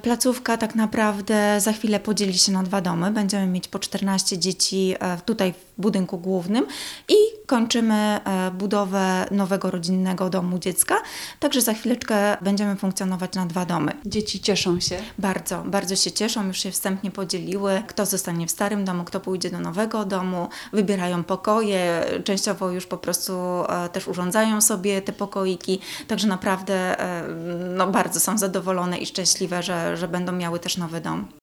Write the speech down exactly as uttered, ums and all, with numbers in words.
Placówka tak naprawdę za chwilę podzieli się na dwa domy. Będziemy mieć po czternaście dzieci e, tutaj w budynku głównym i kończymy e, budowę nowego rodzinnego domu dziecka. Także za chwileczkę będziemy funkcjonować na dwa domy. Dzieci cieszą się. Bardzo, bardzo się cieszą, już się wstępnie podzieliły, kto zostanie w starym domu, kto pójdzie do nowego domu, wybierają pokoje, częściowo już po prostu e, też urządzają sobie te pokoiki, także naprawdę e, no, bardzo są zadowolone i szczęśliwe, że, że będą miały też nowy dom.